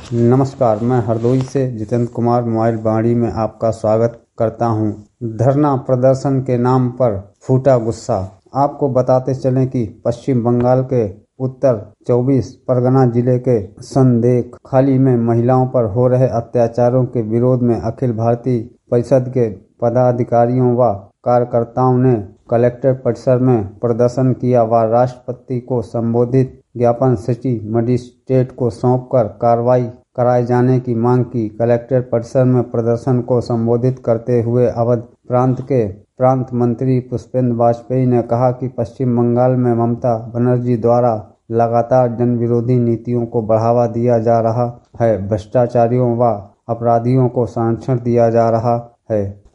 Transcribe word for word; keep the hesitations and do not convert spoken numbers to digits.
नमस्कार, मैं हरदोई से जितेंद्र कुमार मोबाइल बाड़ी में आपका स्वागत करता हूं। धरना प्रदर्शन के नाम पर फूटा गुस्सा। आपको बताते चलें कि पश्चिम बंगाल के उत्तर चौबीस परगना जिले के संदेक खाली में महिलाओं पर हो रहे अत्याचारों के विरोध में अखिल भारतीय परिषद के पदाधिकारियों व कार्यकर्ताओं ने कलेक्टर परिसर में प्रदर्शन किया व राष्ट्रपति को संबोधित ज्ञापन सिटी मजिस्ट्रेट को सौंपकर कार्रवाई कराए जाने की मांग की। कलेक्टर परिसर में प्रदर्शन को संबोधित करते हुए अवध प्रांत के प्रांत मंत्री पुष्पेंद्र वाजपेयी ने कहा कि पश्चिम बंगाल में ममता बनर्जी द्वारा लगातार जन विरोधी नीतियों को बढ़ावा दिया जा रहा है, भ्रष्टाचारियों व अपराधियों को संरक्षण दिया जा रहा है।